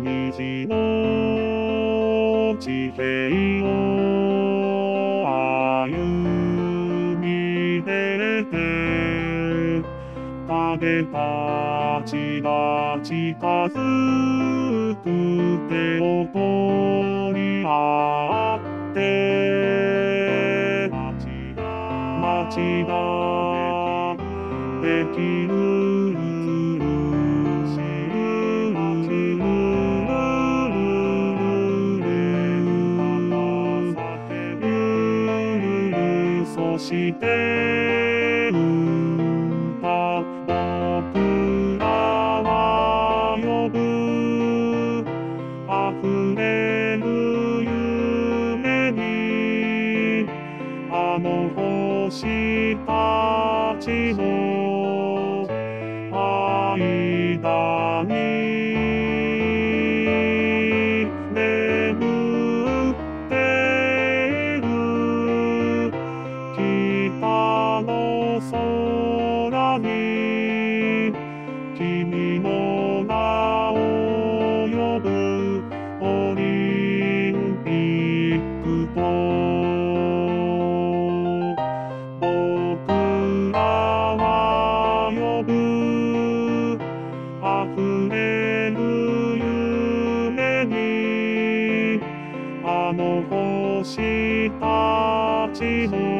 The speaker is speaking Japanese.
虹の地平を歩み出て影たちが近づく手を取り合って街ができるそして歌僕らは呼ぶ溢れる夢にあの星たちの間に眠っている北の空に君の名を呼ぶオリンピックと僕らは呼ぶ溢れる夢にあの星たちの